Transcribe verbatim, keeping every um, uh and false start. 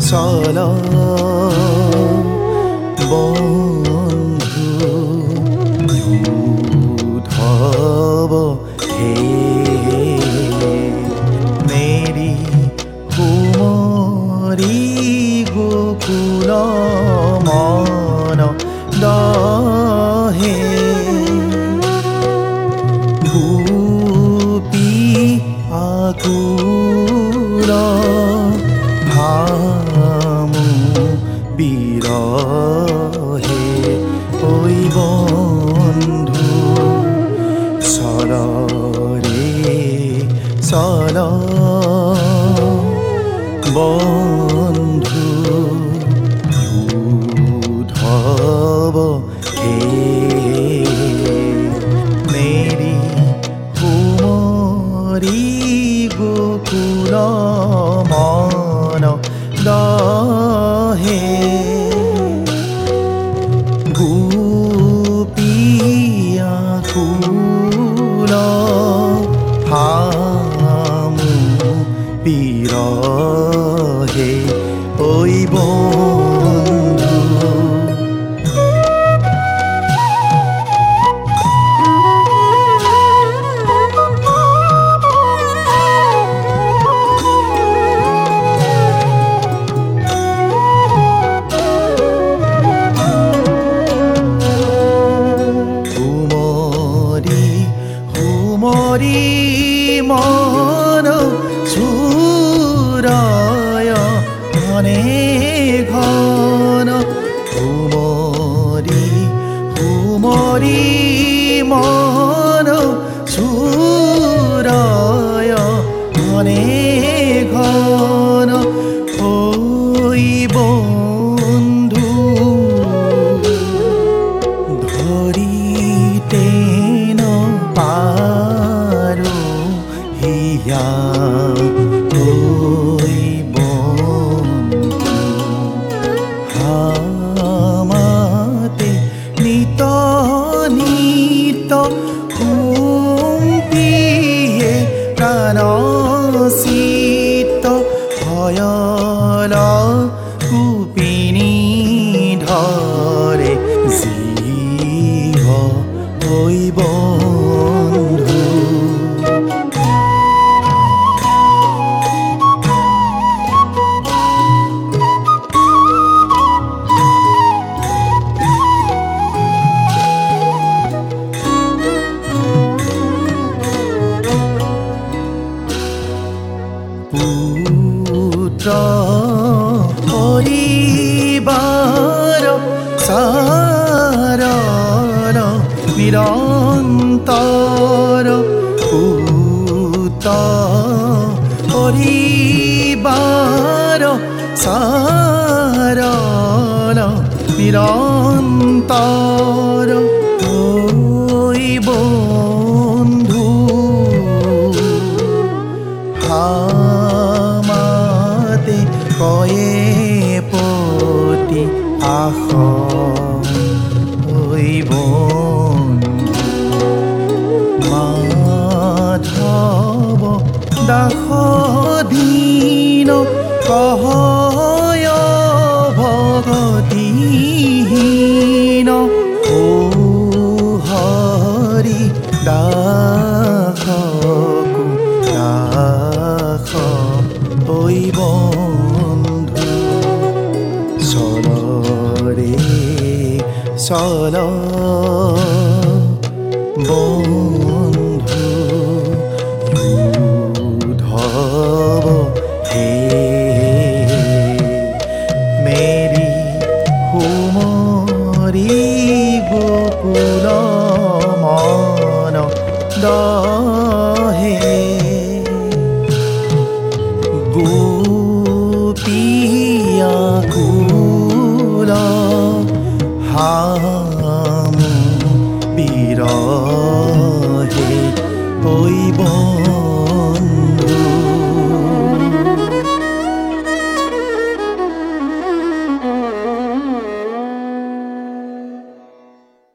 চল বন্ধু উদ্ধৱ হে মেৰি কুমৰী গোকুল মন দহে গোপী আকুল হামু বিৰহে ঐ বন্ধু চল ৰে চল বন্ধু উদ্ধৱ হে মেৰি কুমৰী গোকুল মন দহে গোপী আকুল হামু বিৰহে ঐ বন্ধু মৰি মন চুৰায় ঘনে ঘন হুমৰি হুমৰি মন চুৰায় ঘনে ঘন ঐ বন্ধু ধৰিতে হিয়া ঐ বন্ধু হামাতে নিত নিত কুম্পিয়ে প্ৰাণ চিত ভয়ল কুপিনী ধৰে জীৱ ঐ বন্ধু পুত্ৰ পৰিবাৰ সাৰল নিৰন্তৰ পুত্ৰ পৰিবাৰ সাৰল নিৰন্তৰ ঐ বন্ধু হামাতে কয়ে পতি আশ ঐ বন্ধু মাধৱ দাস দীন কহয় ভগতিহীন ও হৰি দাসকু দাস ঐ বন্ধু চল ৰে চল বন্ধু উদ্ধৱ হে মেৰি কুমৰী গোকুল মন দ